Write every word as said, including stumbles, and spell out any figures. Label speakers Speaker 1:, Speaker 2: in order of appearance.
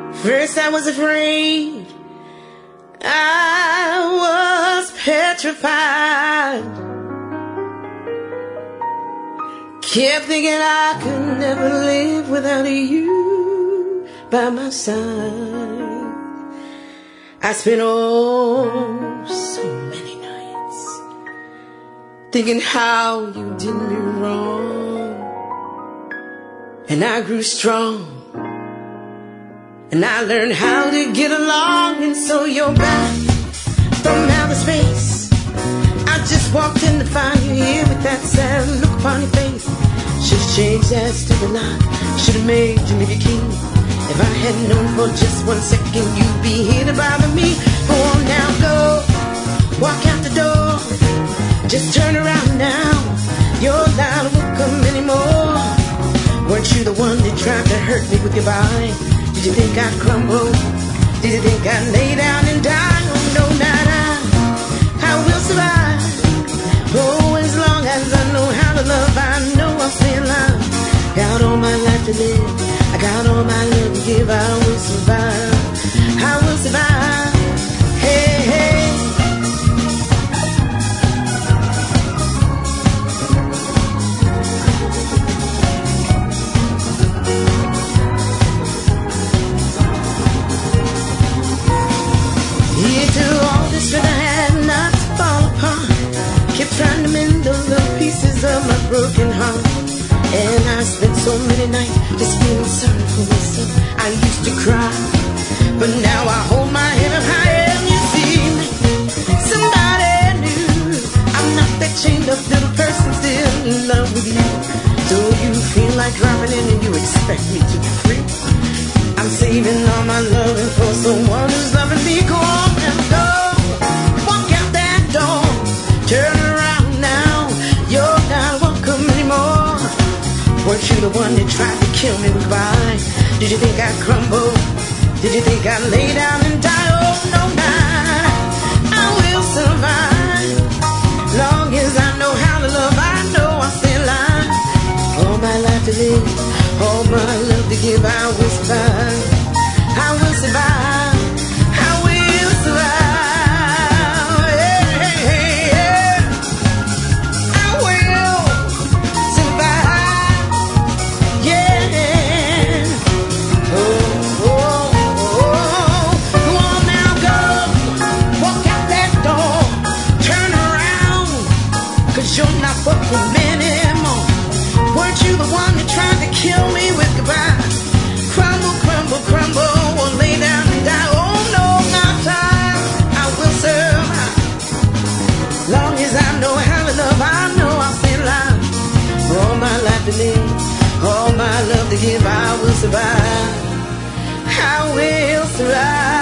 Speaker 1: First I was afraid, I was petrified. Kept thinking I could never live without you by my side. I spent oh so many nights thinking how you did me wrong, and I grew strong. And I learned how to get along, and so you're back from outer space. I just walked in to find you here with that sad look upon your face. Should've changed that stupid lie, should've made you leave your key. If I had known for just one second you'd be here to bother me. Go on now, go, walk out the door. Just turn around now, your lie won't come anymore. Weren't you the one that tried to hurt me with your body? Did you think I'd crumble? Did you think I'd lay down and die? Oh no, not I, I will survive. Oh, as long as I know how to love, I know I'll stay alive. Got all my life to live, I got all my love to give. I will survive, I will survive. Hey, hey. Trying to mend those little pieces of my broken heart. And I spent so many nights just feeling sorry for myself. I used to cry, but now I hold my head up high. And you see, somebody new. I'm not that chained up little person still in love with you. So you feel like dropping in and you expect me to be free. I'm saving all my loving for someone who's loving me. Go on and go, walk out that door, turn around. Weren't you the one that tried to kill me with goodbye? Did you think I'd crumble? Did you think I'd lay down and die? Oh no, not I will survive. Long as I know how to love, I know I'll stay alive. All my life to live, all my love to give, I will survive. I will survive. I will survive. You're not fucking anymore. Weren't you the one that tried to kill me with goodbye? Crumble, crumble, crumble, or lay down and die. Oh no, not time, I will survive. Long as I know how to love, I know I'll stay alive. All my life to live, all my love to give, I will survive. I will survive.